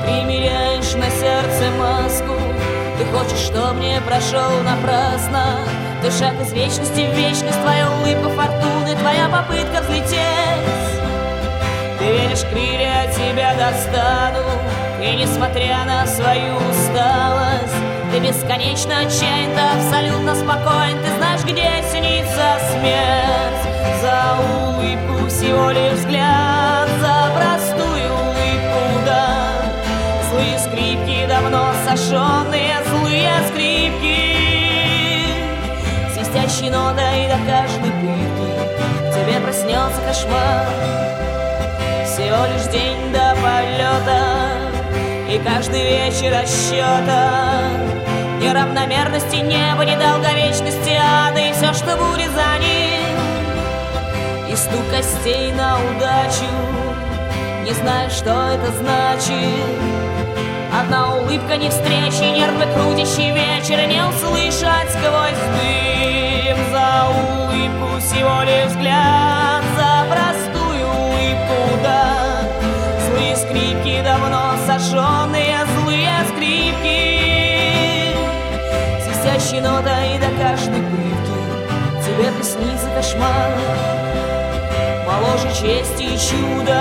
примеряешь на сердце маску. Ты хочешь, чтоб не прошел напрасно твой шаг из вечности в вечность, твоя улыбка фортуны, твоя попытка взлететь. Ты веришь, крылья тебя достанут, и несмотря на свою усталость, ты бесконечно отчаян, ты абсолютно спокоен. Ты знаешь, где снится смерть. За улыбку всего лишь взгляд, за простую улыбку, да. Злые скрипки, давно сожженные злые скрипки, свистящей нотой до каждой пытки в тебе проснется кошмар. Всего лишь день до полета, и каждый вечер расчета. Неравномерности неба, недолговечности ада, и все, что будет за ним. И стук костей на удачу, не знаю, что это значит. Одна улыбка не встречи, нервы крутящий вечер, не услышать сквозь дым. За улыбку всего лишь взгляд, за простую улыбку, да. Злые скрипки, давно сожженные злые скрипки, свистящей нотой до каждой пытки тебе приснится кошмар. Моложе чести и чуда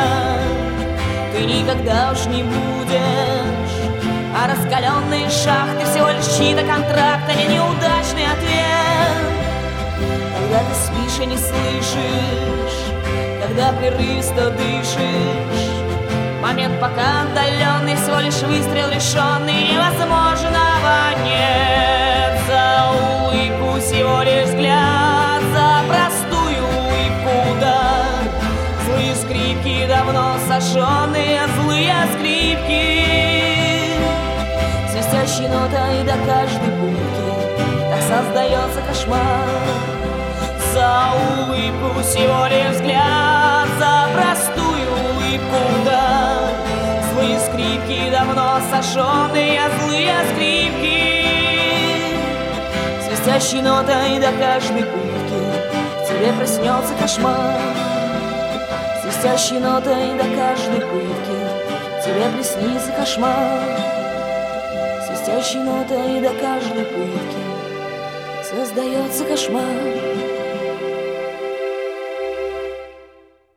ты никогда уж не будешь, а раскаленные шахты всего лишь чьи-то контракты, не неудачный ответ. Когда ты спишь и не слышишь, когда прерывисто дышишь, момент пока отдаленный, всего лишь выстрел лишенный невозможного нет. За улыбку всего лишь взгляд, за простую улыбку, да. Злые скрипки, давно сожженные злые скрипки, свистящей нотой до каждой пытки так создается кошмар. За улыбку всего лишь взгляд, за простую улыбку, да. Злые скрипки, давно сожженные злые скрипки, свистящей нотой до каждой пытки в тебе проснется кошмар. Свистящей нотой до каждой пытки в тебе приснится кошмар. Свистящей нотой до каждой пытки создается кошмар.